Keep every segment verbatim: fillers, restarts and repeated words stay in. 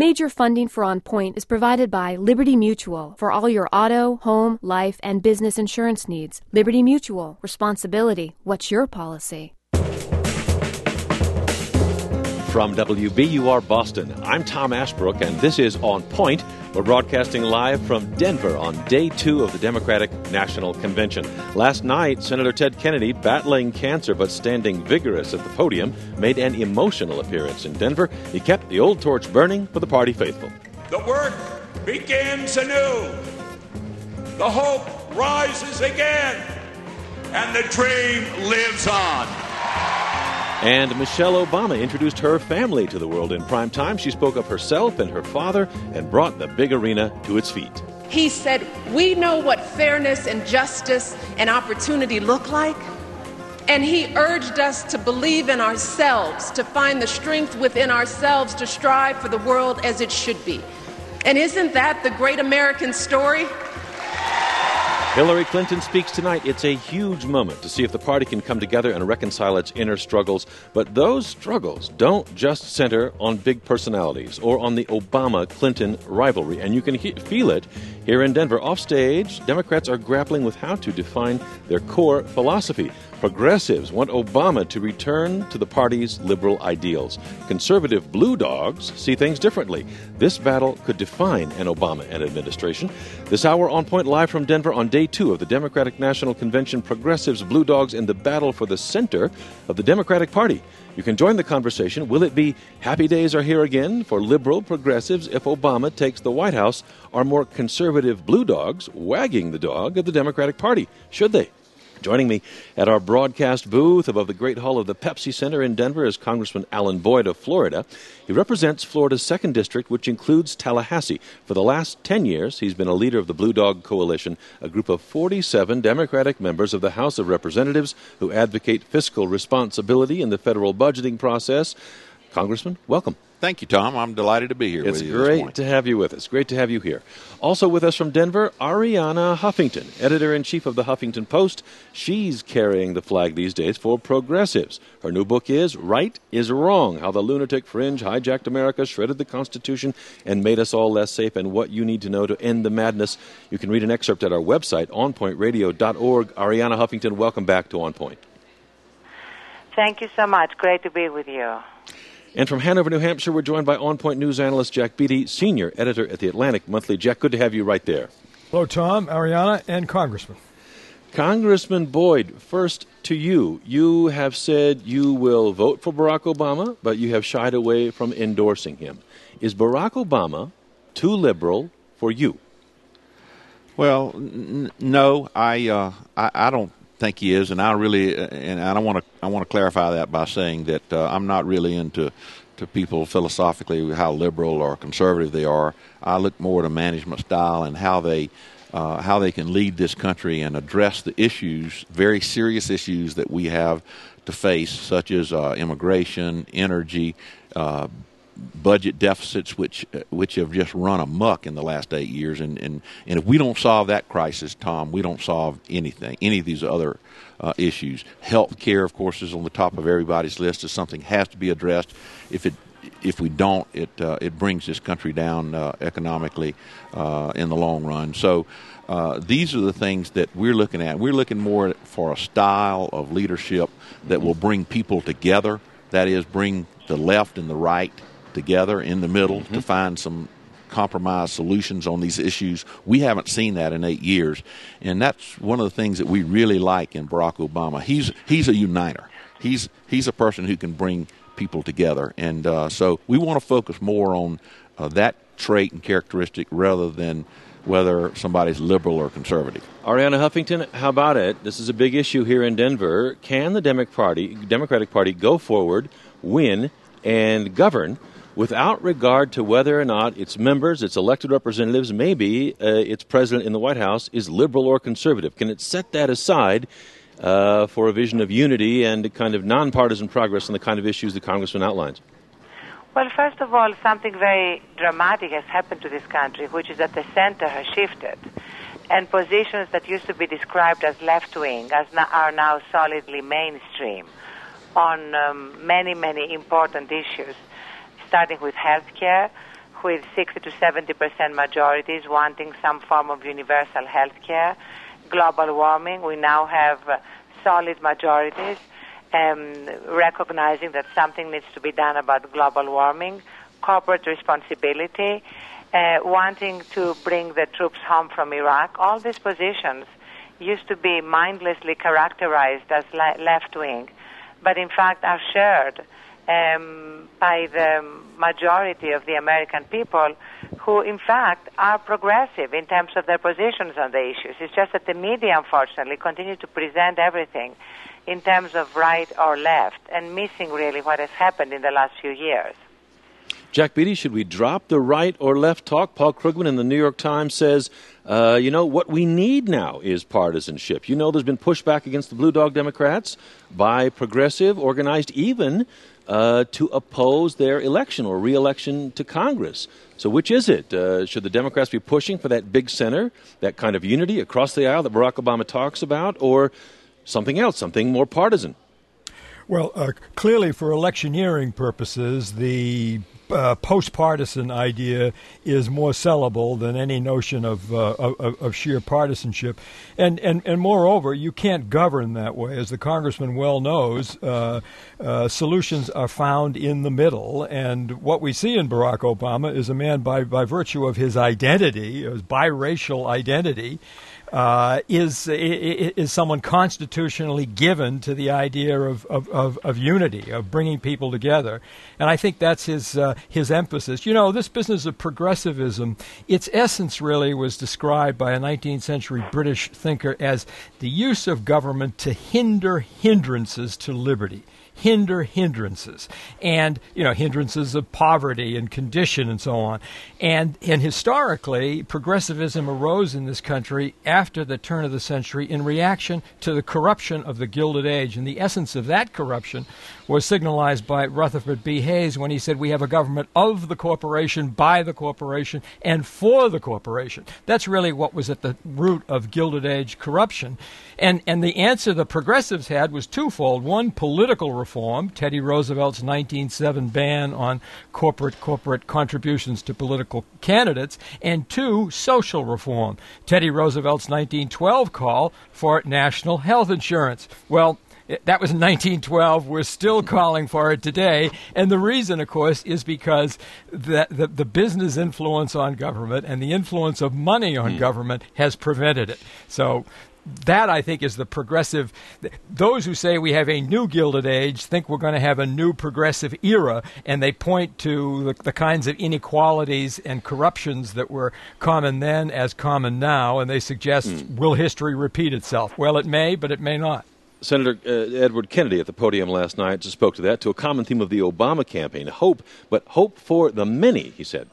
Major funding for On Point is provided by Liberty Mutual for all your auto, home, life, and business insurance needs. Liberty Mutual. Responsibility. What's your policy? From W B U R Boston, I'm Tom Ashbrook, and this is On Point. We're broadcasting live from Denver on day two of the Democratic National Convention. Last night, Senator Ted Kennedy, battling cancer but standing vigorous at the podium, made an emotional appearance in Denver. He kept the old torch burning for the party faithful. The work begins anew. The hope rises again. And the dream lives on. And Michelle Obama introduced her family to the world in prime time. She spoke of herself and her father and brought the big arena to its feet. He said, we know what fairness and justice and opportunity look like. And he urged us to believe in ourselves, to find the strength within ourselves to strive for the world as it should be. And isn't that the great American story? Hillary Clinton speaks tonight. It's a huge moment to see if the party can come together and reconcile its inner struggles. But those struggles don't just center on big personalities or on the Obama-Clinton rivalry. And you can he- feel it here in Denver. Offstage, Democrats are grappling with how to define their core philosophy. Progressives want Obama to return to the party's liberal ideals. Conservative blue dogs see things differently. This battle could define an Obama administration. This hour On Point live from Denver on day two of the Democratic National Convention. Progressives, blue dogs in the battle for the center of the Democratic Party. You can join the conversation. Will it be happy days are here again for liberal progressives if Obama takes the White House, or more conservative blue dogs wagging the dog of the Democratic Party? Should they? Joining me at our broadcast booth above the Great Hall of the Pepsi Center in Denver is Congressman Alan Boyd of Florida. He represents Florida's second District, which includes Tallahassee. For the last ten years, he's been a leader of the Blue Dog Coalition, a group of forty-seven Democratic members of the House of Representatives who advocate fiscal responsibility in the federal budgeting process. Congressman, welcome. Thank you, Tom. I'm delighted to be here it's with you this morning. It's great to have you with us. Great to have you here. Also with us from Denver, Arianna Huffington, editor-in-chief of the Huffington Post. She's carrying the flag these days for progressives. Her new book is Right is Wrong, How the Lunatic Fringe Hijacked America, Shredded the Constitution, and Made Us All Less Safe, and What You Need to Know to End the Madness. You can read an excerpt at our website, on point radio dot org. Arianna Huffington, welcome back to On Point. Thank you so much. Great to be with you. And from Hanover, New Hampshire, we're joined by On Point News analyst Jack Beatty, senior editor at the Atlantic Monthly. Jack, good to have you right there. Hello, Tom, Arianna, and Congressman. Congressman Boyd, first to you. You have said you will vote for Barack Obama, but you have shied away from endorsing him. Is Barack Obama too liberal for you? Well, n- no, I, uh, I I don't think he is, and I really and I want to I want to clarify that by saying that uh, I'm not really into to people philosophically how liberal or conservative they are. I look more at a management style and how they uh, how they can lead this country and address the issues, very serious issues that we have to face, such as uh, immigration, energy, uh, budget deficits, which uh, which have just run amok in the last eight years. And, and, and if we don't solve that crisis, Tom, we don't solve anything, any of these other uh, issues. Health care, of course, is on the top of everybody's list as something has to be addressed. If it if we don't, it uh, it brings this country down uh, economically uh, in the long run. So uh, these are the things that we're looking at. We're looking more for a style of leadership that will bring people together, that is, bring the left and the right together in the middle mm-hmm. to find some compromise solutions on these issues. We haven't seen that in eight years, and that's one of the things that we really like in Barack Obama. He's he's a uniter. He's he's a person who can bring people together, and uh, so we want to focus more on uh, that trait and characteristic rather than whether somebody's liberal or conservative. Arianna Huffington, how about it? This is a big issue here in Denver. Can the Democratic Party, Democratic Party go forward, win, and govern without regard to whether or not its members, its elected representatives, maybe uh, its president in the White House is liberal or conservative? Can it set that aside uh, for a vision of unity and kind of nonpartisan progress on the kind of issues the Congressman outlines? Well, first of all, something very dramatic has happened to this country, which is that the center has shifted. And positions that used to be described as left-wing as na- are now solidly mainstream on um, many, many important issues, starting with health care, with sixty to seventy percent majorities wanting some form of universal health care. Global warming, we now have uh, solid majorities um, recognizing that something needs to be done about global warming. Corporate responsibility, uh, wanting to bring the troops home from Iraq. All these positions used to be mindlessly characterized as le- left-wing, but in fact are shared um, by the majority of the American people who, in fact, are progressive in terms of their positions on the issues. It's just that the media, unfortunately, continue to present everything in terms of right or left and missing really what has happened in the last few years. Jack Beatty, should we drop the right or left talk? Paul Krugman in the New York Times says, uh, you know, what we need now is partisanship. You know, there's been pushback against the Blue Dog Democrats by progressive, organized even uh, to oppose their election or re-election to Congress. So which is it? Uh, should the Democrats be pushing for that big center, that kind of unity across the aisle that Barack Obama talks about, or something else, something more partisan? Well, uh, clearly for electioneering purposes, the uh, post-partisan idea is more sellable than any notion of, uh, of of sheer partisanship. And, and and moreover, you can't govern that way. As the congressman well knows, uh, uh, solutions are found in the middle. And what we see in Barack Obama is a man by, by virtue of his identity, his biracial identity, Uh, is is someone constitutionally given to the idea of, of, of, of unity, of bringing people together. And I think that's his uh, his emphasis. You know, this business of progressivism, its essence really was described by a nineteenth century British thinker as the use of government to hinder hindrances to liberty. Hinder hindrances, and you know hindrances of poverty and condition and so on, and and historically progressivism arose in this country after the turn of the century in reaction to the corruption of the Gilded Age, and the essence of that corruption was signalized by Rutherford B. Hayes when he said we have a government of the corporation, by the corporation, and for the corporation. That's really what was at the root of Gilded Age corruption, and and the answer the progressives had was twofold: one, political reform, Teddy Roosevelt's nineteen oh seven ban on corporate corporate contributions to political candidates, and two, social reform, Teddy Roosevelt's nineteen twelve call for national health insurance. Well, that was in nineteen twelve. We're still calling for it today. And the reason, of course, is because the, the, the business influence on government and the influence of money on mm. government has prevented it. So that, I think, is the progressive. Those who say we have a new Gilded Age think we're going to have a new progressive era, and they point to the, the kinds of inequalities and corruptions that were common then as common now, and they suggest, mm. will history repeat itself? Well, it may, but it may not. Senator uh, Edward Kennedy at the podium last night just spoke to that, to a common theme of the Obama campaign, hope, but hope for the many, he said.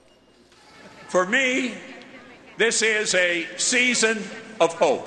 For me, this is a season of hope.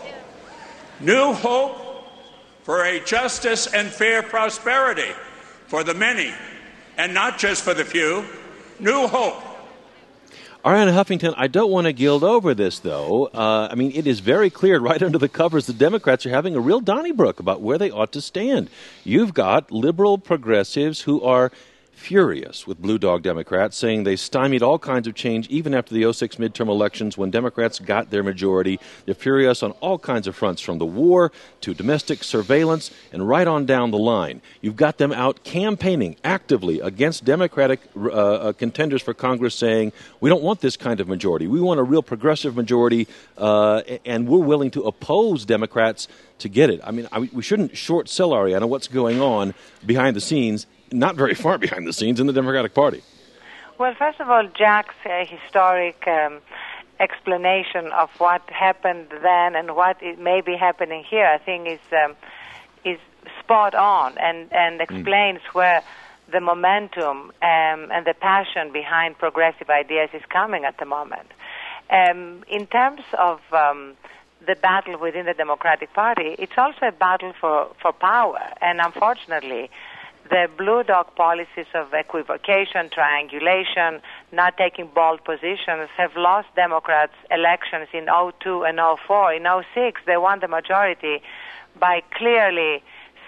New hope for a justice and fair prosperity for the many, and not just for the few. New hope. Arianna Huffington, I don't want to gild over this, though. Uh, I mean, it is very clear right under the covers the Democrats are having a real Donnybrook about where they ought to stand. You've got liberal progressives who are furious with Blue Dog Democrats, saying they stymied all kinds of change even after the oh six midterm elections when Democrats got their majority. They're furious on all kinds of fronts, from the war to domestic surveillance and right on down the line. You've got them out campaigning actively against Democratic uh, uh, contenders for Congress, saying, we don't want this kind of majority. We want a real progressive majority, uh, and we're willing to oppose Democrats to get it. I mean, I, we shouldn't short sell, Arianna, what's going on behind the scenes, not very far behind the scenes in the Democratic Party. Well, first of all, Jack's uh, historic um, explanation of what happened then and what it may be happening here, I think, is um, is spot on and, and explains mm. where the momentum um, and the passion behind progressive ideas is coming at the moment. Um, in terms of um, the battle within the Democratic Party, it's also a battle for, for power, and unfortunately, the Blue Dog policies of equivocation, triangulation, not taking bold positions have lost Democrats elections in oh two and oh four. In oh six, they won the majority by clearly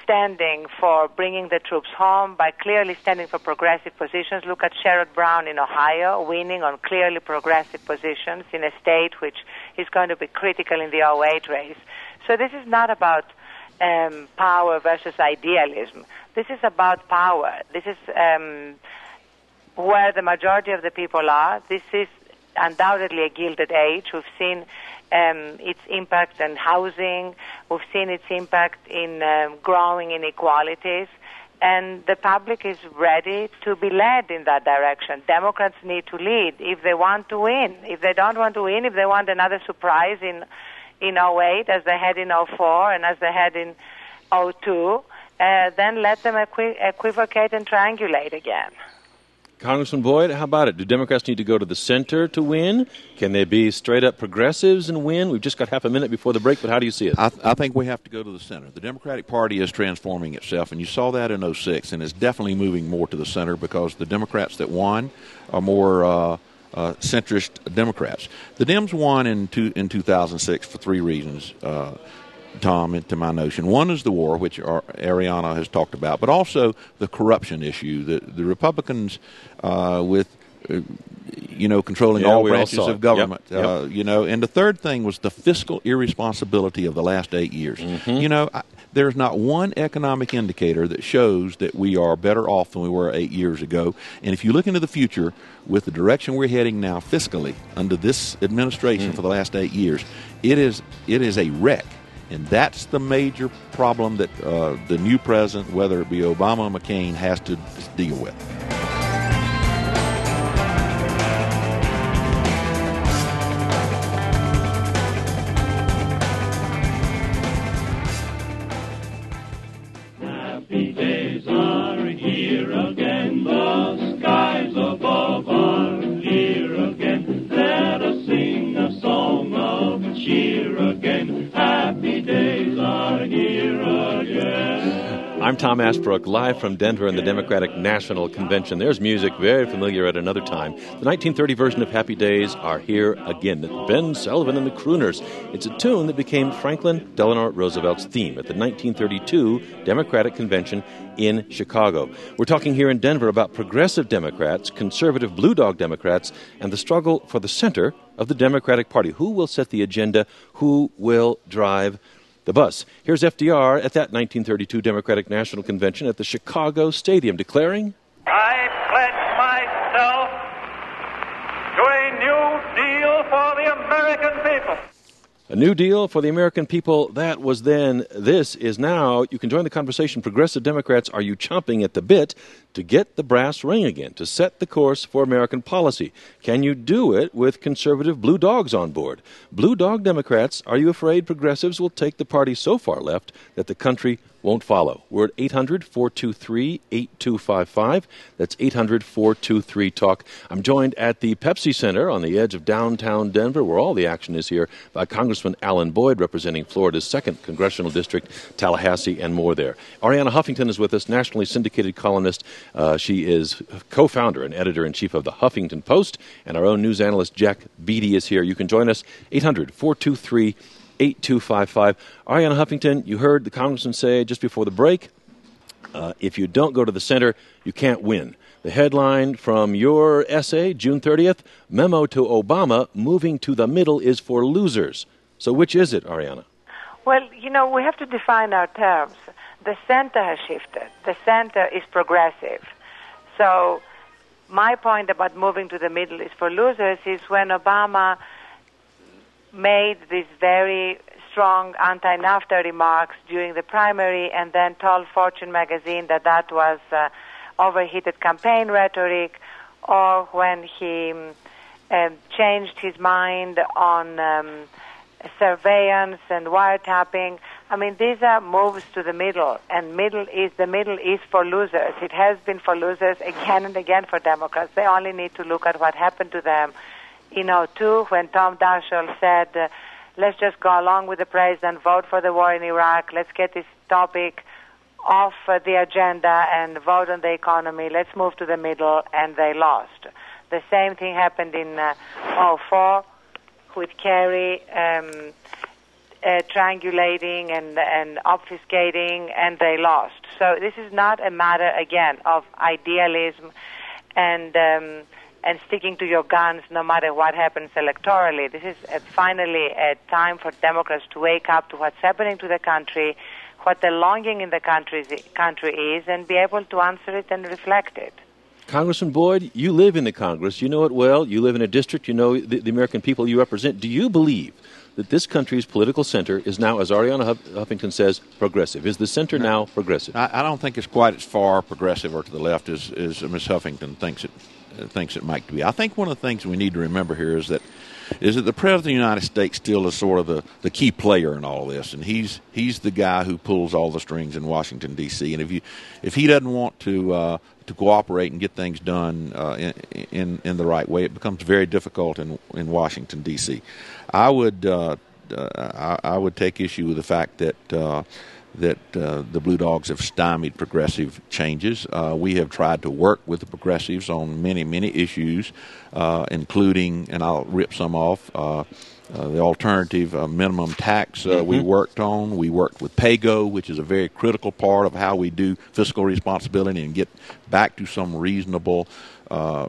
standing for bringing the troops home, by clearly standing for progressive positions. Look at Sherrod Brown in Ohio, winning on clearly progressive positions in a state which is going to be critical in the oh eight race. So this is not about um, power versus idealism. This is about power. This is um, where the majority of the people are. This is undoubtedly a gilded age. We've seen um, its impact on housing. We've seen its impact in um, growing inequalities. And the public is ready to be led in that direction. Democrats need to lead if they want to win. If they don't want to win, if they want another surprise in in oh eight as they had in oh four and as they had in oh two, uh, then let them equi- equivocate and triangulate again. Congressman Boyd, how about it? Do Democrats need to go to the center to win? Can they be straight-up progressives and win? We've just got half a minute before the break, but how do you see it? I, th- I think we have to go to the center. The Democratic Party is transforming itself, and you saw that in oh six, and it's definitely moving more to the center because the Democrats that won are more uh, uh, centrist Democrats. The Dems won in, two, in two thousand six for three reasons, uh, Tom, to my notion. One is the war, which Arianna has talked about, but also the corruption issue. The, the Republicans, uh, with uh, you know, controlling yeah, all branches all of government, yep, uh, yep. you know, and the third thing was the fiscal irresponsibility of the last eight years. Mm-hmm. You know, I, there's not one economic indicator that shows that we are better off than we were eight years ago. And if you look into the future, with the direction we're heading now fiscally under this administration mm. for the last eight years, it is it is a wreck. And that's the major problem that uh, the new president, whether it be Obama or McCain, has to deal with. Happy days are here again. The skies above are here again. Let us sing a song of cheer again. Happy days are here again. I'm Tom Ashbrook, live from Denver in the Democratic National Convention. There's music very familiar at another time. The nineteen thirty version of Happy Days are here again. Ben Sullivan and the Crooners. It's a tune that became Franklin Delano Roosevelt's theme at the nineteen thirty-two Democratic Convention in Chicago. We're talking here in Denver about progressive Democrats, conservative Blue Dog Democrats, and the struggle for the center of the Democratic Party. Who will set the agenda? Who will drive the bus? Here's F D R at that nineteen thirty-two Democratic National Convention at the Chicago Stadium declaring, I pledge myself to a new deal for the American people. A new deal for the American people. That was then. This is now. You can join the conversation. Progressive Democrats, are you chomping at the bit to get the brass ring again, to set the course for American policy? Can you do it with conservative blue dogs on board? Blue dog Democrats, are you afraid progressives will take the party so far left that the country won't follow? We're at eight hundred, four two three, eight two five five. That's eight hundred, four two three, talk. I'm joined at the Pepsi Center on the edge of downtown Denver, where all the action is here, by Congressman Alan Boyd, representing Florida's second Congressional District, Tallahassee, and more there. Arianna Huffington is with us, nationally syndicated columnist. Uh, she is co-founder and editor-in-chief of the Huffington Post, and our own news analyst, Jack Beatty, is here. You can join us, eight hundred, four two three, eight two five five. Arianna Huffington, you heard the congressman say just before the break, uh, if you don't go to the center, you can't win. The headline from your essay, June thirtieth, Memo to Obama, moving to the middle is for losers. So which is it, Arianna? Well, you know, we have to define our terms. The center has shifted. The center is progressive. So my point about moving to the middle is for losers is when Obama made these very strong anti-NAFTA remarks during the primary and then told Fortune magazine that that was uh, overheated campaign rhetoric, or when he um, changed his mind on um, surveillance and wiretapping. I mean, these are moves to the middle, and middle is the middle is for losers. It has been for losers again and again for Democrats. They only need to look at what happened to them in oh two when Tom Daschle said, uh, let's just go along with the president, vote for the war in Iraq, let's get this topic off uh, the agenda and vote on the economy, let's move to the middle, and they lost. The same thing happened in uh, oh four with Kerry um, uh, triangulating and, and obfuscating, and they lost. So this is not a matter, again, of idealism and um, and sticking to your guns no matter what happens electorally. This is uh, finally a time for Democrats to wake up to what's happening to the country, what the longing in the country, country is, and be able to answer it and reflect it. Congressman Boyd, you live in the Congress. You know it well. You live in a district. You know the, the American people you represent. Do you believe that this country's political center is now, as Arianna Huff- Huffington says, progressive? Is the center now progressive? I, I don't think it's quite as far progressive or to the left as, as Miz Huffington thinks it uh, thinks it might be. I think one of the things we need to remember here is that is that the President of the United States still is sort of the, the key player in all this, and he's he's the guy who pulls all the strings in Washington, D C. And if you if he doesn't want to uh, to cooperate and get things done uh, in, in in the right way, it becomes very difficult in in Washington, D C. I would uh, uh, I, I would take issue with the fact that. Uh, that uh, the Blue Dogs have stymied progressive changes. Uh, we have tried to work with the progressives on many, many issues, uh, including, and I'll rip some off, uh, uh, the alternative uh, minimum tax uh, mm-hmm. we worked on. We worked with PAYGO, which is a very critical part of how we do fiscal responsibility and get back to some reasonable uh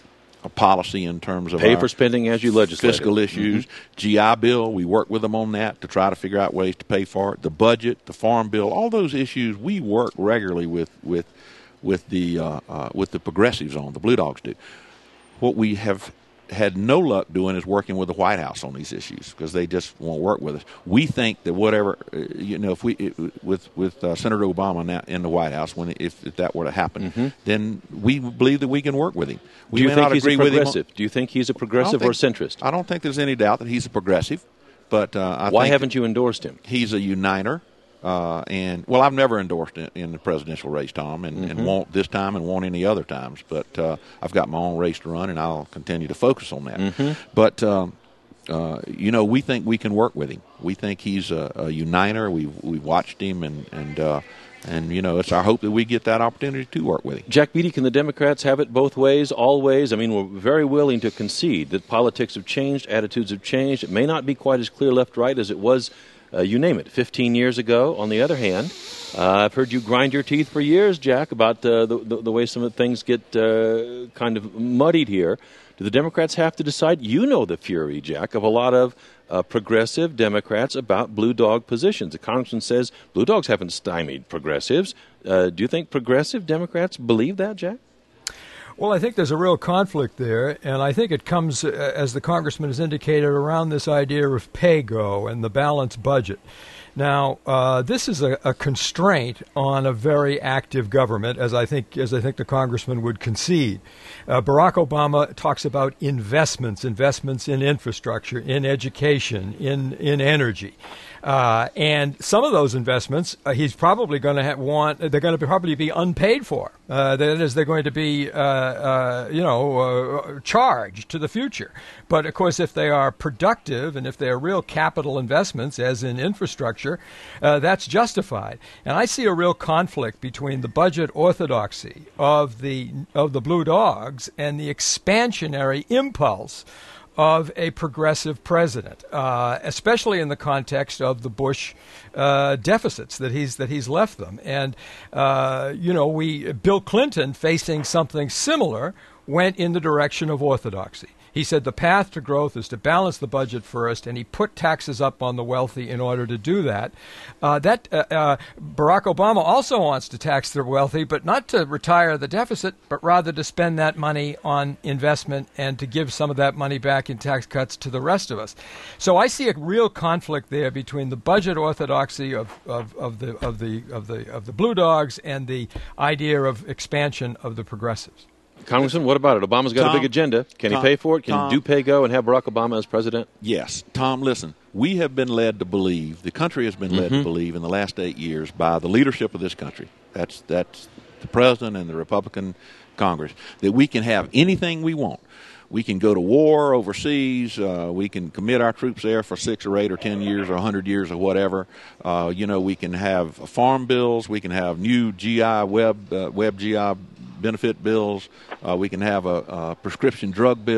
a policy in terms of pay for spending as you legislate fiscal issues. Mm-hmm. G I Bill, we work with them on that to try to figure out ways to pay for it. The budget, the Farm Bill, all those issues we work regularly with with with the uh, uh, with the progressives on. The Blue Dogs do. What we have had no luck doing is working with the White House on these issues because they just won't work with us. We think that whatever, uh, you know, if we it, with with uh, Senator Obama now in the White House, when if, if that were to happen, mm-hmm. then we believe that we can work with him. We Do you may think not he's agree a progressive? With him. Do you think he's a progressive think, or centrist? I don't think there's any doubt that he's a progressive, but uh, I why think haven't you endorsed him? He's a uniter. Uh, and well, I've never endorsed in, in the presidential race, Tom, and, mm-hmm. and won't this time and won't any other times. But uh, I've got my own race to run, and I'll continue to focus on that. Mm-hmm. But um, uh, you know, we think we can work with him. We think he's a, a uniter. We've we've watched him, and and uh, and you know, it's our hope that we get that opportunity to work with him. Jack Beatty, can the Democrats have it both ways, always? I mean, we're very willing to concede that politics have changed, attitudes have changed. It may not be quite as clear left-right as it was. Uh, you name it, fifteen years ago. On the other hand, uh, I've heard you grind your teeth for years, Jack, about uh, the, the the way some of the things get uh, kind of muddied here. Do the Democrats have to decide? You know the fury, Jack, of a lot of uh, progressive Democrats about Blue Dog positions. The congressman says Blue Dogs haven't stymied progressives. Uh, do you think progressive Democrats believe that, Jack? Well, I think there's a real conflict there, and I think it comes, uh, as the congressman has indicated, around this idea of PAYGO and the balanced budget. Now, uh, this is a, a constraint on a very active government, as I think as I think the congressman would concede. Uh, Barack Obama talks about investments, investments in infrastructure, in education, in in energy. Uh, and some of those investments, uh, he's probably going to ha- want, they're going to probably be unpaid for. Uh, that is, they're going to be, uh, uh, you know, uh, charged to the future. But, of course, if they are productive and if they are real capital investments, as in infrastructure, uh, that's justified. And I see a real conflict between the budget orthodoxy of the of the Blue Dogs and the expansionary impulse of a progressive president, uh, especially in the context of the Bush uh, deficits that he's that he's left them. And uh, you know, we Bill Clinton, facing something similar, went in the direction of orthodoxy. He said the path to growth is to balance the budget first, and he put taxes up on the wealthy in order to do that. Uh, that uh, uh, Barack Obama also wants to tax the wealthy, but not to retire the deficit, but rather to spend that money on investment and to give some of that money back in tax cuts to the rest of us. So I see a real conflict there between the budget orthodoxy of, of, of the of the of the of the Blue Dogs and the idea of expansion of the progressives. Congressman, what about it? Obama's got Tom, a big agenda. Can Tom, he pay for it? Can Tom, he do PAYGO and have Barack Obama as president? Yes. Tom, listen, we have been led to believe, the country has been mm-hmm. led to believe in the last eight years by the leadership of this country, that's that's the president and the Republican Congress, that we can have anything we want. We can go to war overseas. Uh, we can commit our troops there for six or eight or ten years or a hundred years or whatever. Uh, you know, we can have farm bills. We can have new G I web uh, web G I benefit bills. Uh, we can have a, a prescription drug bill.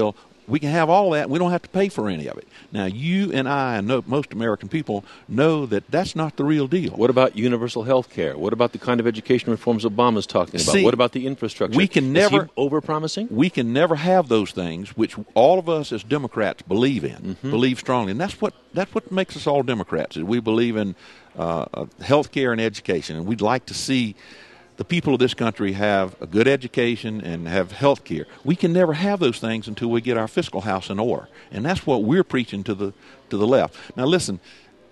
We can have all that, and we don't have to pay for any of it. Now, you and I and no, most American people know that that's not the real deal. What about universal health care? What about the kind of education reforms Obama's talking about? See, what about the infrastructure? We can never, Is he over-promising? We can never have those things, which all of us as Democrats believe in, mm-hmm. believe strongly. And that's what, that's what makes us all Democrats, is we believe in uh, health care and education, and we'd like to see the people of this country have a good education and have health care. We can never have those things until we get our fiscal house in order. And that's what we're preaching to the to the left. Now, listen,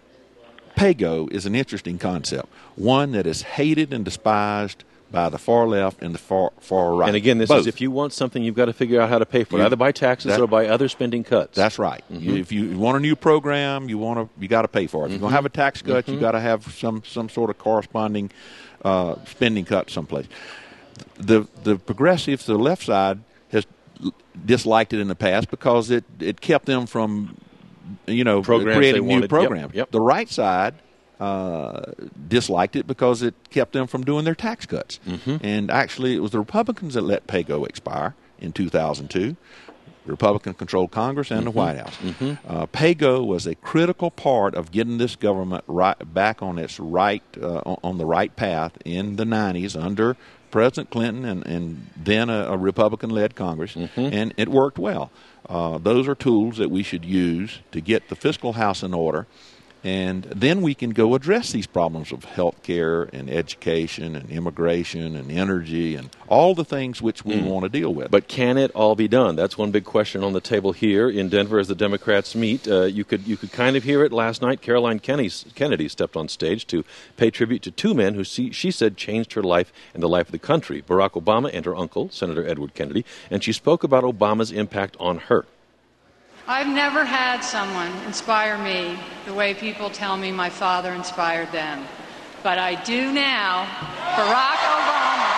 pay-go is an interesting concept, one that is hated and despised by the far left and the far far right. And again, this Both. is if you want something, you've got to figure out how to pay for it, You- either by taxes that- or by other spending cuts. That's right. Mhm. You, if you want a new program, you want to you got to pay for it. If you're going to have a tax cut, Mhm. you got to have some some sort of corresponding uh, spending cut someplace. The the progressives, the left side, has l- disliked it in the past because it, it kept them from, you know, Programs they creating new wanted. Yep, programs. yep. The right side uh, disliked it because it kept them from doing their tax cuts. Mhm. And actually, it was the Republicans that let pay-go expire in two thousand two. The Republican-controlled Congress and the White House. Mhm. Uh, pay-go was a critical part of getting this government right back on its right uh, on, on the right path in the nineties under President Clinton and, and then a, a Republican-led Congress, Mhm. and it worked well. Uh, those are tools that we should use to get the fiscal house in order, and then we can go address these problems of health care and education and immigration and energy and all the things which we Mm. want to deal with. But can it all be done? That's one big question on the table here in Denver as the Democrats meet. Uh, you could you could kind of hear it last night. Caroline Kennedy, Kennedy stepped on stage to pay tribute to two men who she, she said changed her life and the life of the country, Barack Obama and her uncle, Senator Edward Kennedy, and she spoke about Obama's impact on her. I've never had someone inspire me the way people tell me my father inspired them. But I do now. Barack Obama.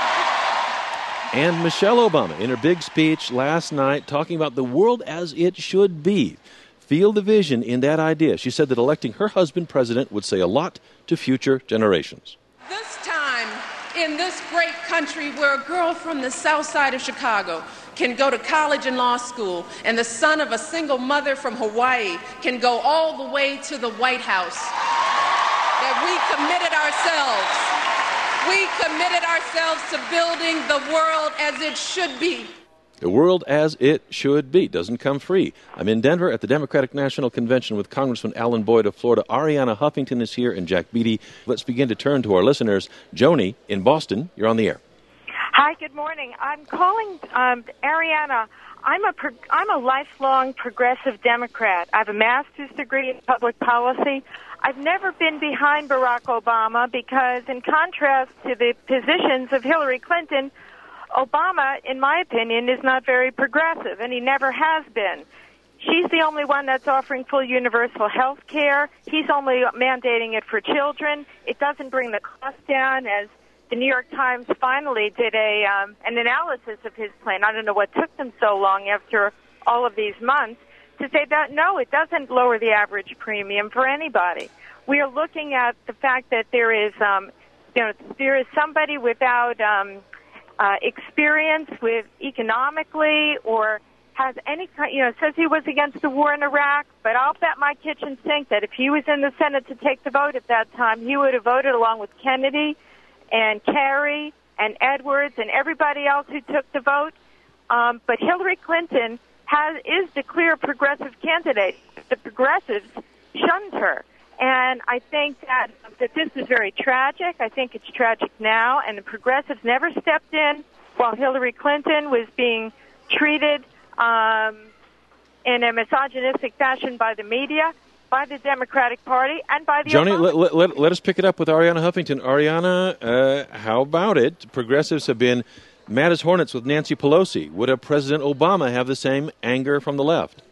And Michelle Obama, in her big speech last night, talking about the world as it should be. Feel the vision in that idea. She said that electing her husband president would say a lot to future generations. This time, in this great country where a girl from the south side of Chicago can go to college and law school, and the son of a single mother from Hawaii can go all the way to the White House, that we committed ourselves. We committed ourselves to building the world as it should be. The world as it should be doesn't come free. I'm in Denver at the Democratic National Convention with Congressman Alan Boyd of Florida. Arianna Huffington is here and Jack Beatty. Let's begin to turn to our listeners. Joni in Boston, you're on the air. Hi, good morning. I'm calling um, Arianna. I'm a pro- I'm a lifelong progressive Democrat. I have a master's degree in public policy. I've never been behind Barack Obama because, in contrast to the positions of Hillary Clinton, Obama, in my opinion, is not very progressive, and he never has been. She's the only one that's offering full universal health care. He's only mandating it for children. It doesn't bring the cost down, as the New York Times finally did a um, an analysis of his plan. I don't know what took them so long after all of these months to say that, no, it doesn't lower the average premium for anybody. We are looking at the fact that there is, um, you know, there is somebody without um, uh, experience with economically or has any kind, you know, says he was against the war in Iraq, but I'll bet my kitchen sink that if he was in the Senate to take the vote at that time, he would have voted along with Kennedy and Kerry and Edwards and everybody else who took the vote. Um, but Hillary Clinton has is the clear progressive candidate. The progressives shunned her. And I think that, that this is very tragic. I think it's tragic now. And the progressives never stepped in while Hillary Clinton was being treated um, in a misogynistic fashion by the media, by the Democratic Party, and by the Joni, Obama- let, let, let us pick it up with Arianna Huffington. Arianna, uh, how about it? Progressives have been mad as hornets with Nancy Pelosi. Would a President Obama have the same anger from the left?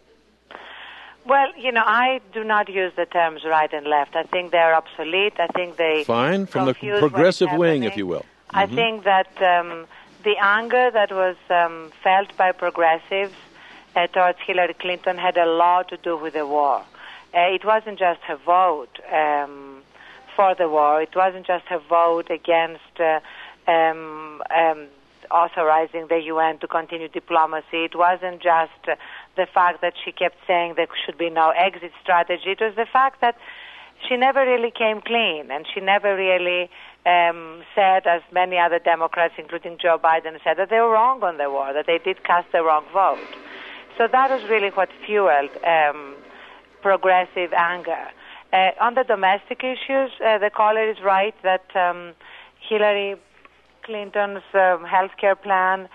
Well, you know, I do not use the terms right and left. I think they're obsolete. I think they Fine, from the confuse progressive what is wing, happening. if you will. I Mhm. think that um, the anger that was um, felt by progressives uh, towards Hillary Clinton had a lot to do with the war. Uh, it wasn't just her vote um, for the war. It wasn't just her vote against uh, um, um, authorizing the U N to continue diplomacy. It wasn't just uh, the fact that she kept saying there should be no exit strategy. It was the fact that she never really came clean, and she never really um, said, as many other Democrats, including Joe Biden, said that they were wrong on the war, that they did cast the wrong vote. So that was really what fueled um, progressive anger. Uh, on the domestic issues, uh, the caller is right that um, Hillary Clinton's um, health care plan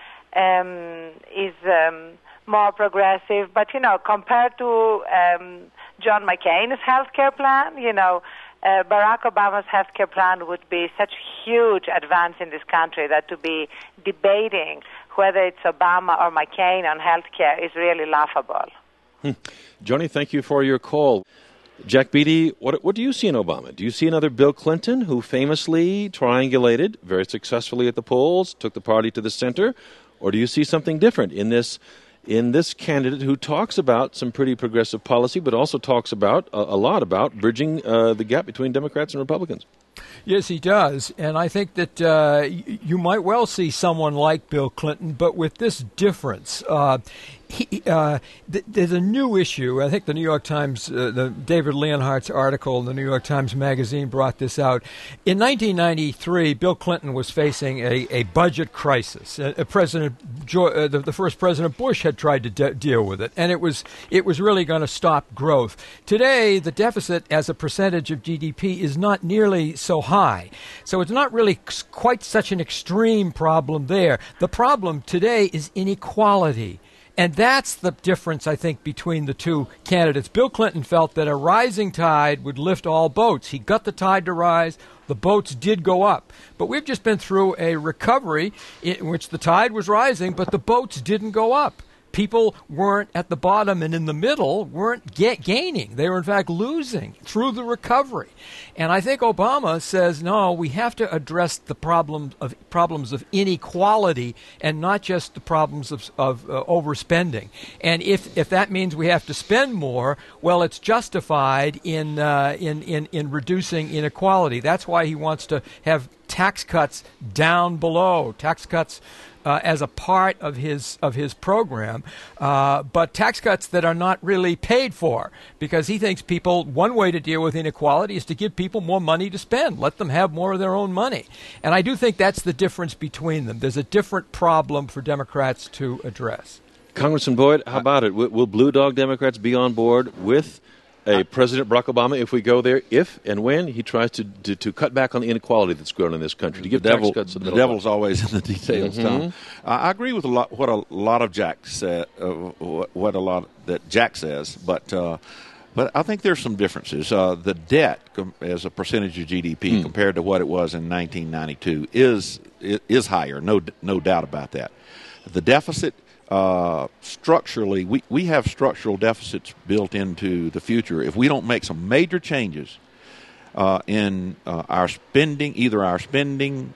um, is um, more progressive. But, you know, compared to um, John McCain's health care plan, you know, uh, Barack Obama's health care plan would be such a huge advance in this country that to be debating whether it's Obama or McCain on health care is really laughable. Hmm. Joni, thank you for your call. Jack Beatty, what, what do you see in Obama? Do you see another Bill Clinton who famously triangulated very successfully at the polls, took the party to the center? Or do you see something different in this in this candidate who talks about some pretty progressive policy, but also talks about a, a lot about bridging uh, the gap between Democrats and Republicans? Yes, he does. And I think that uh, y- you might well see someone like Bill Clinton, but with this difference. Uh, he, uh, th- there's a new issue. I think the New York Times, uh, the David Leonhardt's article in the New York Times Magazine brought this out. In nineteen ninety-three, Bill Clinton was facing a, a budget crisis. Uh, President jo- uh, the, the first President Bush had tried to de- deal with it, and it was it was really going to stop growth. Today, the deficit as a percentage of G D P is not nearly so high. So it's not really quite such an extreme problem there. The problem today is inequality. And that's the difference, I think, between the two candidates. Bill Clinton felt that a rising tide would lift all boats. He got the tide to rise. The boats did go up. But we've just been through a recovery in which the tide was rising, but the boats didn't go up. People weren't at the bottom and in the middle weren't get gaining. They were, in fact, losing through the recovery. And I think Obama says, no, we have to address the problem of problems of inequality and not just the problems of, of uh, overspending. And if, if that means we have to spend more, well, it's justified in, uh, in, in, in reducing inequality. That's why he wants to have tax cuts down below, tax cuts Uh, as a part of his of his program, uh, but tax cuts that are not really paid for, because he thinks people, one way to deal with inequality is to give people more money to spend, let them have more of their own money. And I do think that's the difference between them. There's a different problem for Democrats to address. Congressman Boyd, how about it? Will, will Blue Dog Democrats be on board with a President Barack Obama if we go there, if and when he tries to, to, to cut back on the inequality that's grown in this country, to give the devil, tax cuts to the, the middle devil's class. always in the details, Mm-hmm. Tom. Uh, I agree with a lot what a lot of Jack said, uh, what a lot that Jack says, but uh, but I think there's some differences. Uh, the debt com- as a percentage of G D P mm. compared to what it was in nineteen ninety-two is is higher, no no doubt about that. The deficit. Uh, structurally, we, we have structural deficits built into the future. If we don't make some major changes uh, in uh, our spending, either our spending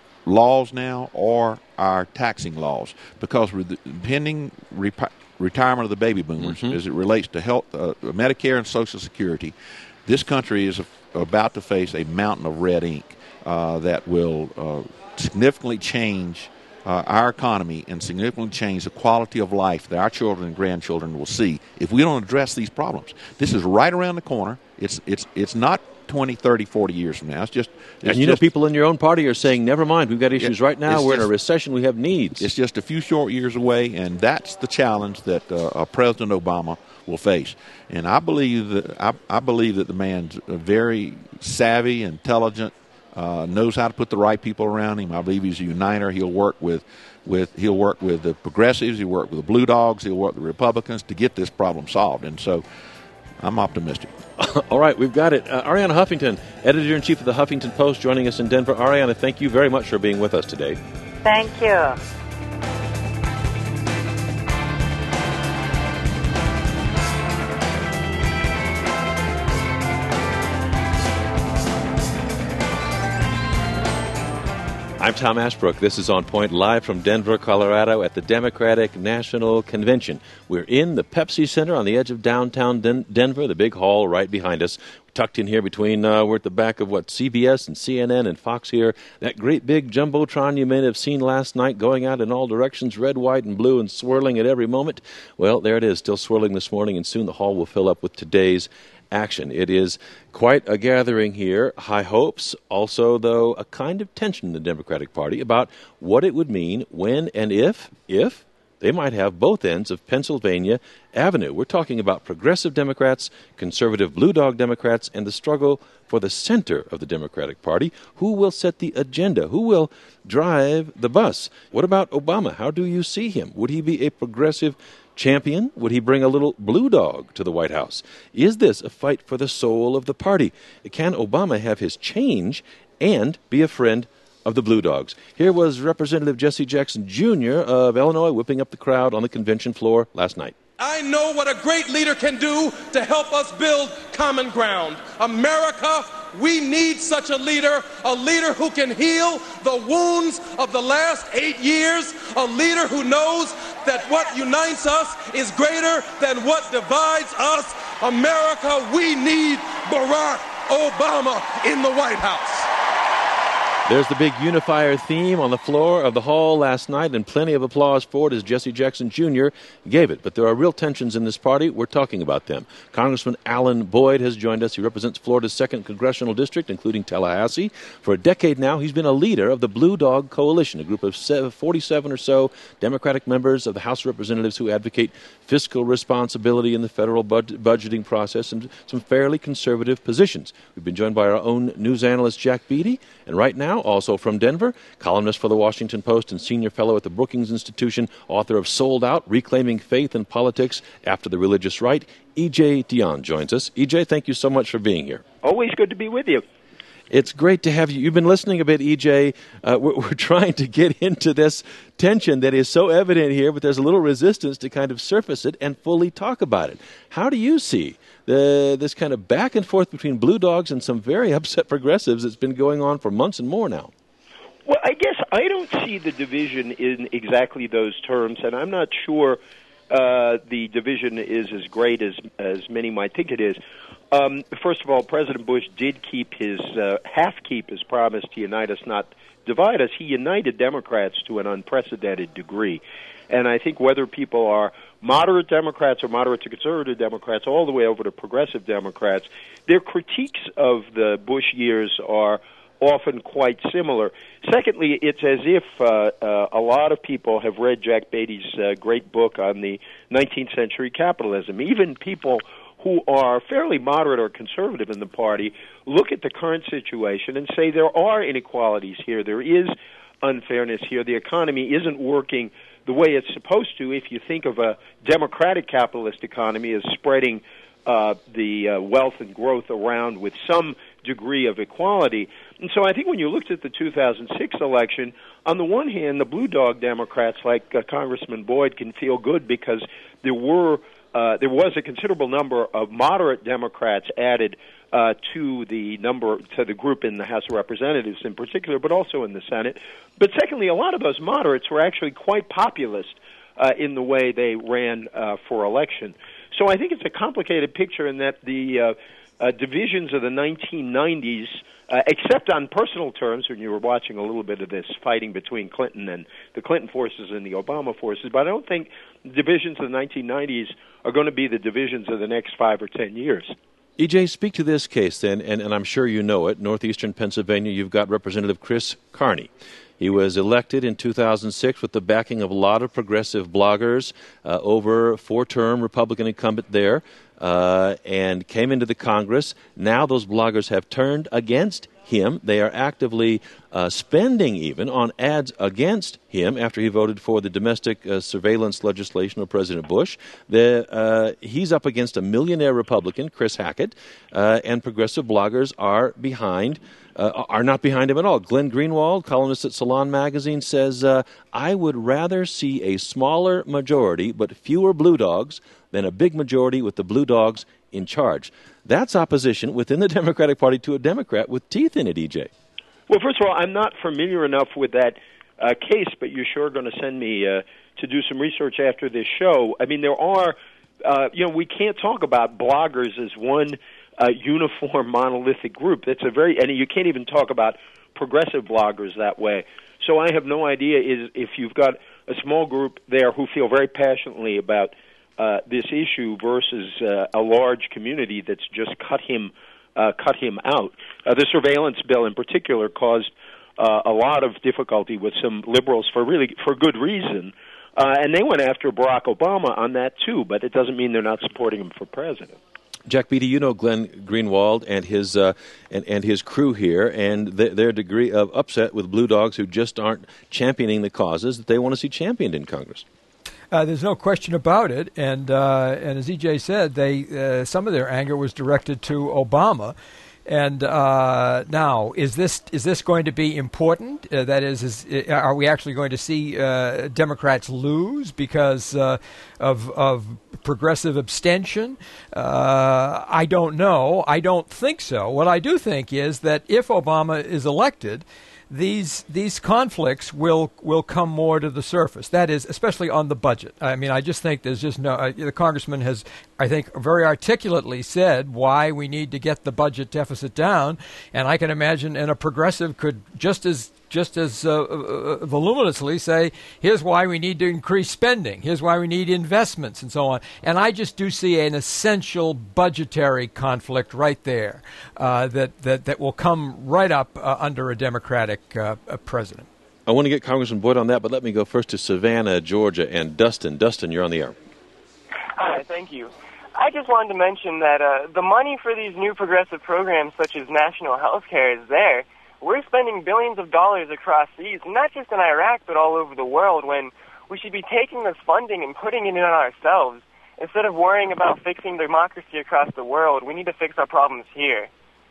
laws now or our taxing laws, because with the pending rep- retirement of the baby boomers, mm-hmm. as it relates to health, uh, Medicare and Social Security, this country is a, about to face a mountain of red ink uh, that will uh, significantly change Uh, our economy and significantly change the quality of life that our children and grandchildren will see if we don't address these problems. This is right around the corner. It's it's it's not twenty, thirty, forty years from now. It's just it's and you just, know, people in your own party are saying, never mind, we've got issues it, right now. We're just, in a recession. We have needs. It's just a few short years away, and that's the challenge that uh, uh, President Obama will face. And I believe that I, I believe that the man's very savvy, intelligent. Uh, knows how to put the right people around him. I believe he's a uniter. He'll work with, with he'll work with the progressives. He'll work with the Blue Dogs. He'll work with the Republicans to get this problem solved. And so, I'm optimistic. All right, we've got it. Uh, Arianna Huffington, editor-in-chief of the Huffington Post, joining us in Denver. Arianna, thank you very much for being with us today. Thank you. I'm Tom Ashbrook. This is On Point, live from Denver, Colorado at the Democratic National Convention. We're in the Pepsi Center on the edge of downtown Den- Denver, the big hall right behind us. tucked in here between, uh, we're at the back of, what, C B S and C N N and Fox here. That great big Jumbotron you may have seen last night going out in all directions, red, white, and blue, and swirling at every moment. Well, there it is, still swirling this morning, and soon the hall will fill up with today's action. It is quite a gathering here. High hopes, also, though, a kind of tension in the Democratic Party about what it would mean when and if, if, they might have both ends of Pennsylvania Avenue. We're talking about progressive Democrats, conservative Blue Dog Democrats, and the struggle for the center of the Democratic Party. Who will set the agenda? Who will drive the bus? What about Obama? How do you see him? Would he be a progressive champion? Would he bring a little blue dog to the White House? Is this a fight for the soul of the party? Can Obama have his change and be a friend of the Blue Dogs? Here was Representative Jesse Jackson Junior of Illinois whipping up the crowd on the convention floor last night. I know what a great leader can do to help us build common ground. America, we need such a leader, a leader who can heal the wounds of the last eight years, a leader who knows that what unites us is greater than what divides us. America, we need Barack Obama in the White House. There's the big unifier theme on the floor of the hall last night, and plenty of applause for it as Jesse Jackson Junior gave it. But there are real tensions in this party. We're talking about them. Congressman Alan Boyd has joined us. He represents Florida's second congressional district, including Tallahassee. For a decade now, he's been a leader of the Blue Dog Coalition, a group of forty-seven or so Democratic members of the House of Representatives who advocate fiscal responsibility in the federal bud- budgeting process and some fairly conservative positions. We've been joined by our own news analyst, Jack Beatty, and right now, also from Denver, columnist for the Washington Post and senior fellow at the Brookings Institution, author of Sold Out, Reclaiming Faith in Politics After the Religious Right, E J Dionne joins us. E J, thank you so much for being here. Always good to be with you. It's great to have you. You've been listening a bit, E J. Uh, we're, we're trying to get into this tension that is so evident here, but there's a little resistance to kind of surface it and fully talk about it. How do you see the this kind of back and forth between Blue Dogs and some very upset progressives that's been going on for months and more now? Well, I guess I don't see the division in exactly those terms, and I'm not sure uh, the division is as great as as many might think it is. Um, first of all, President Bush did keep his uh, half keep his promise to unite us, not divide us. He united Democrats to an unprecedented degree. And I think whether people are moderate Democrats or moderate to conservative Democrats, all the way over to progressive Democrats, their critiques of the Bush years are often quite similar. Secondly, it's as if uh, uh, a lot of people have read Jack Beatty's uh, great book on the nineteenth century capitalism. Even people who are fairly moderate or conservative in the party look at the current situation and say there are inequalities here. There is unfairness here. The economy isn't working the way it's supposed to if you think of a democratic capitalist economy as spreading uh, the uh, wealth and growth around with some degree of equality. And so I think when you looked at the two thousand six election, on the one hand, the Blue Dog Democrats like uh, Congressman Boyd can feel good because there were Uh, there was a considerable number of moderate Democrats added uh, to the number to the group in the House of Representatives in particular, but also in the Senate. But secondly, a lot of those moderates were actually quite populist uh, in the way they ran uh, for election. So I think it's a complicated picture in that the uh, uh, divisions of the nineteen nineties, uh, except on personal terms, when you were watching a little bit of this fighting between Clinton and the Clinton forces and the Obama forces, but I don't think divisions of the nineteen nineties are going to be the divisions of the next five or ten years. E J, speak to this case then, and, and I'm sure you know it. Northeastern Pennsylvania, you've got Representative Chris Carney. He was elected in two thousand six with the backing of a lot of progressive bloggers, uh, over four-term Republican incumbent there, uh, and came into the Congress. Now those bloggers have turned against him. They are actively uh, spending even on ads against him after he voted for the domestic uh, surveillance legislation of President Bush. The, uh, he's up against a millionaire Republican, Chris Hackett, uh, and progressive bloggers are behind Uh, are not behind him at all. Glenn Greenwald, columnist at Salon Magazine, says, uh, I would rather see a smaller majority but fewer Blue Dogs than a big majority with the Blue Dogs in charge. That's opposition within the Democratic Party to a Democrat with teeth in it, E J. Well, first of all, I'm not familiar enough with that uh, case, but you're sure going to send me uh, to do some research after this show. I mean, there are, uh, you know, we can't talk about bloggers as one uh, uniform, monolithic group. That's a very, and you can't even talk about progressive bloggers that way. So I have no idea is if you've got a small group there who feel very passionately about uh, this issue versus uh, a large community that's just cut him uh, cut him out. Uh, the surveillance bill in particular caused uh, a lot of difficulty with some liberals for really for good reason, uh, and they went after Barack Obama on that too. But it doesn't mean they're not supporting him for president. Jack Beatty, you know Glenn Greenwald and his uh, and, and his crew here, and th- their degree of upset with Blue Dogs who just aren't championing the causes that they want to see championed in Congress. Uh, there's no question about it, and uh, and as E J said, they uh, some of their anger was directed to Obama. And uh, now, is this is this going to be important? Uh, that is, is, are we actually going to see uh, Democrats lose because uh, of of progressive abstention? Uh, I don't know. I don't think so. What I do think is that if Obama is elected, these these conflicts will will come more to the surface. That is, especially on the budget. I mean, I just think there's just no. Uh, the congressman has, I think, very articulately said why we need to get the budget deficit down, and I can imagine, and a progressive could just as just as uh, uh, voluminously say, here's why we need to increase spending, here's why we need investments, and so on. And I just do see an essential budgetary conflict right there uh, that, that, that will come right up uh, under a Democratic uh, president. I want to get Congressman Boyd on that, but let me go first to Savannah, Georgia, and Dustin. Dustin, you're on the air. Hi, thank you. I just wanted to mention that uh, the money for these new progressive programs, such as national health care, is there. We're spending billions of dollars across seas, not just in Iraq, but all over the world, when we should be taking this funding and putting it in on ourselves. Instead of worrying about fixing democracy across the world, we need to fix our problems here.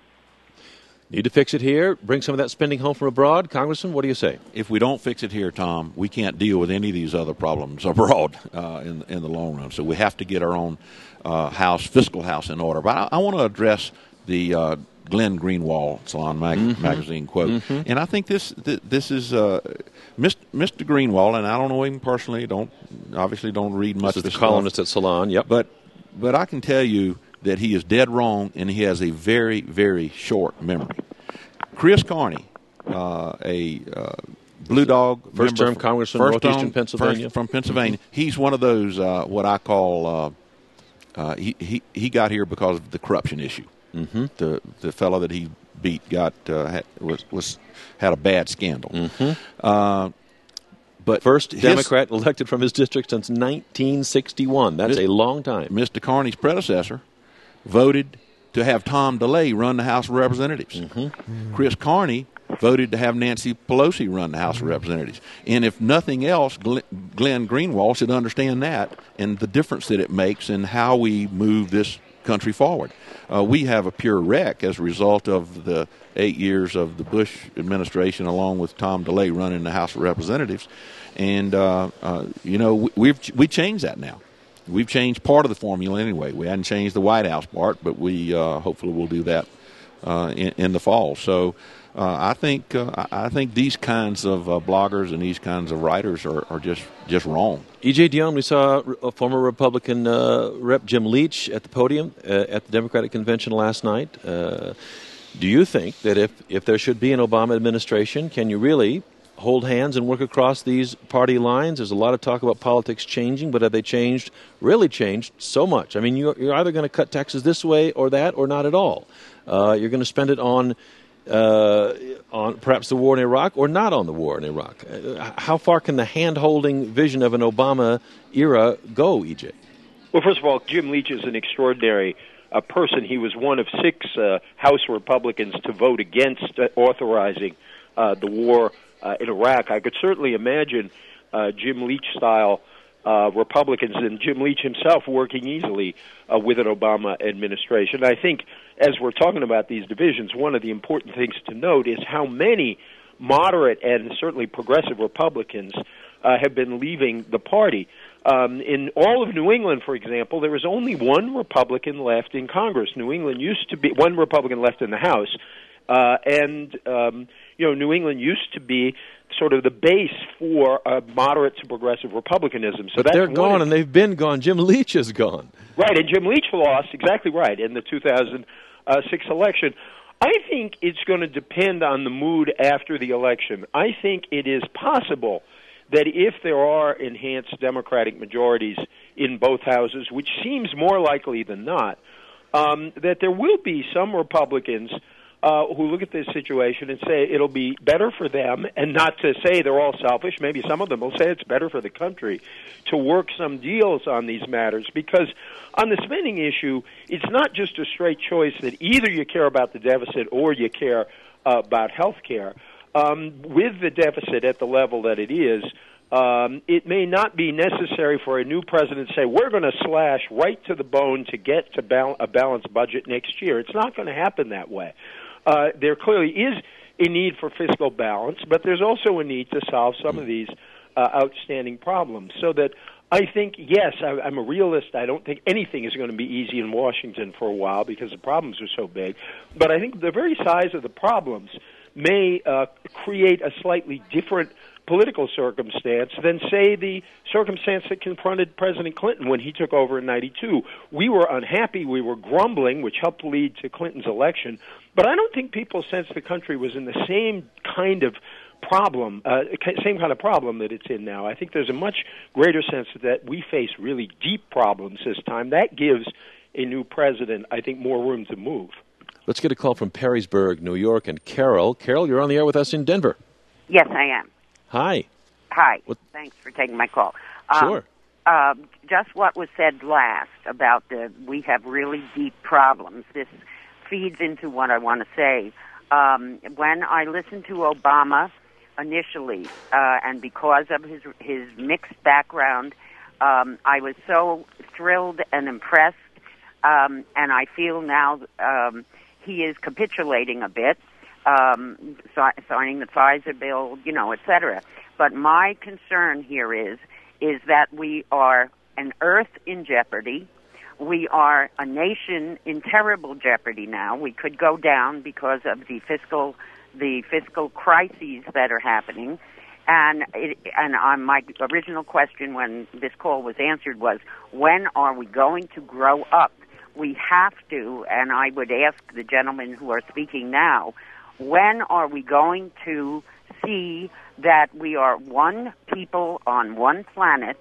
Need to fix it here? Bring some of that spending home from abroad? Congressman, what do you say? If we don't fix it here, Tom, we can't deal with any of these other problems abroad uh, in, in the long run. So we have to get our own uh, house, fiscal house in order. But I, I want to address the uh, Glenn Greenwald Salon mag- mm-hmm. magazine quote. Mm-hmm. And I think this th- this is uh, Mister Greenwald, and I don't know him personally, don't obviously don't read much this of is the columnist stuff. at Salon, yep. But, but I can tell you that he is dead wrong, and he has a very, very short memory. Chris Carney, uh, a uh, Blue Dog first-term congressman, first northeastern term, Pennsylvania, first, from Pennsylvania. Mm-hmm. He's one of those uh, what I call uh, uh, he, he he got here because of the corruption issue. Mm-hmm. The the fellow that he beat got uh, had, was was had a bad scandal. Mm-hmm. Uh, but first his, Democrat elected from his district since nineteen sixty-one. That's Mister a long time. Mister Carney's predecessor voted to have Tom DeLay run the House of Representatives. Mm-hmm. Mm-hmm. Chris Carney voted to have Nancy Pelosi run the House mm-hmm. of Representatives. And if nothing else, Glenn, Glenn Greenwald should understand that and the difference that it makes in how we move this country forward. Uh, we have a pure wreck as a result of the eight years of the Bush administration, along with Tom DeLay running the House of Representatives. And, uh, uh, you know, we, we've we changed that now. We've changed part of the formula anyway. We hadn't changed the White House part, but we uh, hopefully will do that uh, in, in the fall. So uh, I think uh, I think these kinds of uh, bloggers and these kinds of writers are, are just, just wrong. E J. Dionne, we saw a former Republican uh, Rep Jim Leach at the podium uh, at the Democratic Convention last night. Uh, do you think that if, if there should be an Obama administration, can you really hold hands and work across these party lines? There's a lot of talk about politics changing, but have they changed, really changed so much? I mean, you're, you're either going to cut taxes this way or that or not at all. Uh, you're going to spend it on uh, on perhaps the war in Iraq or not on the war in Iraq. Uh, how far can the hand-holding vision of an Obama era go, E J? Well, first of all, Jim Leach is an extraordinary uh, person. He was one of six uh, House Republicans to vote against uh, authorizing uh, the war Uh, in Iraq. I could certainly imagine uh, Jim Leach-style uh, Republicans and Jim Leach himself working easily uh, with an Obama administration. I think as we're talking about these divisions, one of the important things to note is how many moderate and certainly progressive Republicans uh, have been leaving the party. Um, in all of New England, for example, there is only one Republican left in Congress. New England used to be one Republican left in the House. Uh, and, um, you know, New England used to be sort of the base for uh, moderate to progressive Republicanism. So but that's they're gone, one. and they've been gone. Jim Leach is gone. Right, and Jim Leach lost, exactly right, in the two thousand sixth election. I think it's going to depend on the mood after the election. I think it is possible that if there are enhanced Democratic majorities in both houses, which seems more likely than not, um, that there will be some Republicans uh, who look at this situation and say it'll be better for them, and not to say they're all selfish. Maybe some of them will say it's better for the country to work some deals on these matters, because on the spending issue, it's not just a straight choice that either you care about the deficit or you care uh, about health care. Um, with the deficit at the level that it is, um, it may not be necessary for a new president to say, we're going to slash right to the bone to get to bal- a balanced budget next year. It's not going to happen that way. Uh, there clearly is a need for fiscal balance, but there's also a need to solve some of these uh, outstanding problems. So that I think, yes, I, I'm a realist. I don't think anything is going to be easy in Washington for a while because the problems are so big. But I think the very size of the problems may uh, create a slightly different political circumstance than, say, the circumstance that confronted President Clinton when he took over in ninety-two. We were unhappy, we were grumbling, which helped lead to Clinton's election, but I don't think people sensed the country was in the same kind of problem, uh, same kind of problem that it's in now. I think there's a much greater sense that we face really deep problems this time. That gives a new president, I think, more room to move. Let's get a call from Perrysburg, New York, and Carol. Carol, you're on the air with us in Denver. Yes, I am. Hi. Hi. What? Thanks for taking my call. Sure. Um, uh, just what was said last about the we have really deep problems. This feeds into what I want to say. Um, when I listened to Obama initially, uh, and because of his his mixed background, um, I was so thrilled and impressed. Um, and I feel now um, he is capitulating a bit, um, si- signing the Pfizer bill, you know, et cetera. But my concern here is is that we are an earth in jeopardy. We are a nation in terrible jeopardy now. We could go down because of the fiscal the fiscal crises that are happening. And it, and on my original question when this call was answered was, when are we going to grow up? We have to, and I would ask the gentlemen who are speaking now, when are we going to see that we are one people on one planet,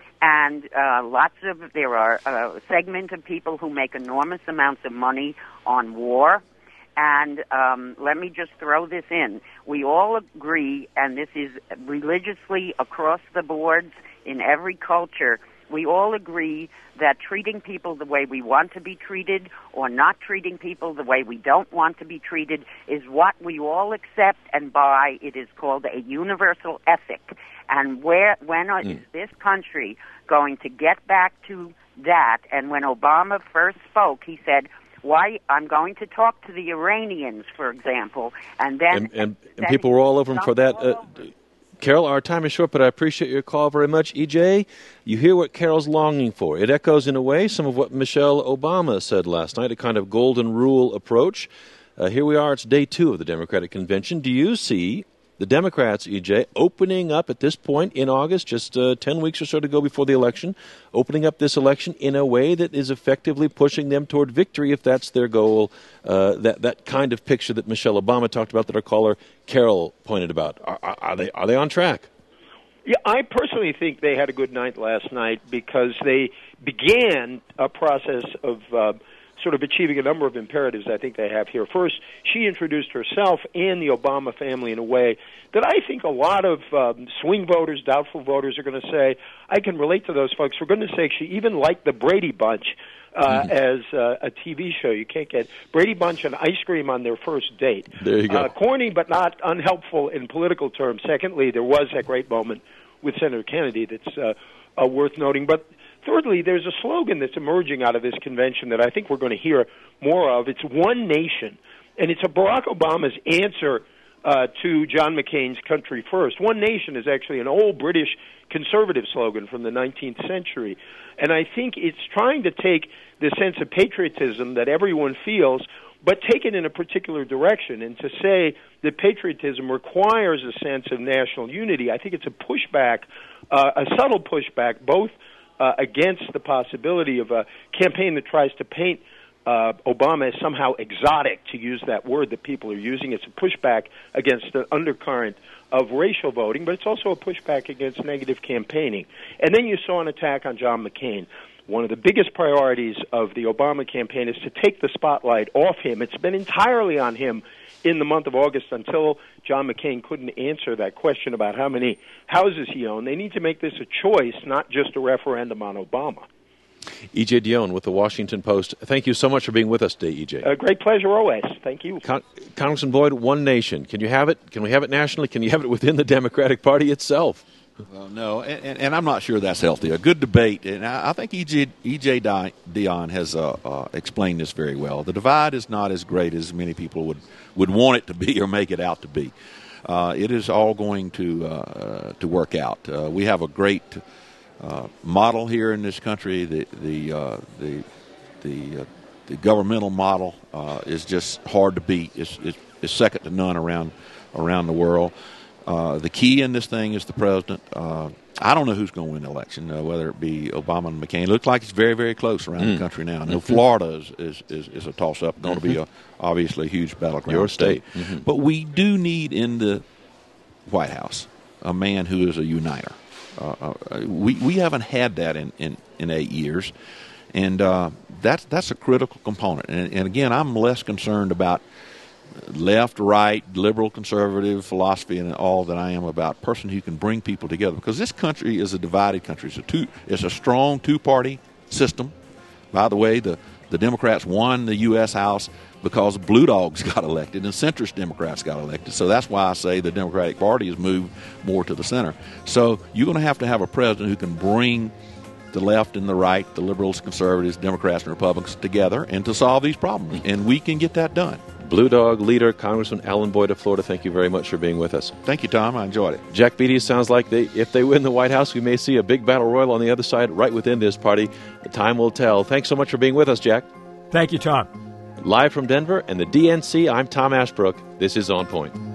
and uh, lots of, there are a segment of people who make enormous amounts of money on war, and um, let me just throw this in. We all agree, and this is religiously across the boards in every culture, we all agree that treating people the way we want to be treated or not treating people the way we don't want to be treated is what we all accept and buy. It is called a universal ethic. And where, when mm. is this country going to get back to that? And when Obama first spoke, he said, why, I'm going to talk to the Iranians, for example. And then... And, and, and people were all over him for that. Uh, Carol, our time is short, but I appreciate your call very much. E J, you hear what Carol's longing for. It echoes, in a way, some of what Michelle Obama said last night, a kind of golden rule approach. Uh, here we are. It's day two of the Democratic Convention. Do you see the Democrats, E J, opening up at this point in August, just uh, ten weeks or so to go before the election, opening up this election in a way that is effectively pushing them toward victory, if that's their goal, uh, that, that kind of picture that Michelle Obama talked about, that our caller Carol pointed about? Are, are, are they are they on track? Yeah, I personally think they had a good night last night because they began a process of uh, sort of achieving a number of imperatives I think they have here. First, she introduced herself and the Obama family in a way that I think a lot of um, swing voters, doubtful voters are going to say, I can relate to those folks. For goodness sake, she even liked the Brady Bunch uh, mm-hmm. as uh, a T V show. You can't get Brady Bunch and ice cream on their first date. There you go. Uh, corny but not unhelpful in political terms. Secondly, there was that great moment with Senator Kennedy that's uh, uh, worth noting. But thirdly, there's a slogan that's emerging out of this convention that I think we're going to hear more of. It's one nation, and it's a Barack Obama's answer uh, to John McCain's Country First. One nation is actually an old British conservative slogan from the nineteenth century, and I think it's trying to take the sense of patriotism that everyone feels, but take it in a particular direction, and to say that patriotism requires a sense of national unity. I think it's a pushback, uh, a subtle pushback, both Uh, against the possibility of a campaign that tries to paint uh, Obama is somehow exotic, to use that word that people are using. It's a pushback against the undercurrent of racial voting, but it's also a pushback against negative campaigning. And then you saw an attack on John McCain. One of the biggest priorities of the Obama campaign is to take the spotlight off him. It's been entirely on him in the month of August until John McCain couldn't answer that question about how many houses he owned. They need to make this a choice, not just a referendum on Obama. E J. Dionne with the Washington Post. Thank you so much for being with us today, E J. A great pleasure always. Thank you. Con- Congressman Boyd, one nation. Can you have it? Can we have it nationally? Can you have it within the Democratic Party itself? Well, no, and, and, and I'm not sure that's healthy. A good debate, and I, I think E J. E J. Dionne has uh, uh, explained this very well. The divide is not as great as many people would, would want it to be or make it out to be. Uh, it is all going to uh, to work out. Uh, we have a great uh, model here in this country. The the uh, the the, uh, the governmental model uh, is just hard to beat. It's, it's, it's second to none around around the world. Uh, the key in this thing is the president. Uh, I don't know who's going to win the election, uh, whether it be Obama and McCain. It looks like it's very, very close around mm. the country now. I know mm-hmm. Florida is, is, is, is a toss-up, going mm-hmm. to be a, obviously a huge battleground Your state. state. Mm-hmm. But we do need in the White House a man who is a uniter. Uh, uh, we we haven't had that in, in, in eight years, and uh, that's, that's a critical component. And, and, again, I'm less concerned about left, right, liberal, conservative philosophy and all that I am about a person who can bring people together. Because this country is a divided country. It's a, two, it's a strong two-party system. By the way, the, the Democrats won the U S House because Blue Dogs got elected and centrist Democrats got elected. So that's why I say the Democratic Party has moved more to the center. So you're going to have to have a president who can bring the left and the right, the liberals, conservatives, Democrats, and Republicans together and to solve these problems. And we can get that done. Blue Dog leader, Congressman Alan Boyd of Florida, thank you very much for being with us. Thank you, Tom. I enjoyed it. Jack Beatty, sounds like they, if they win the White House, we may see a big battle royal on the other side right within this party. The time will tell. Thanks so much for being with us, Jack. Thank you, Tom. Live from Denver and the D N C, I'm Tom Ashbrook. This is On Point.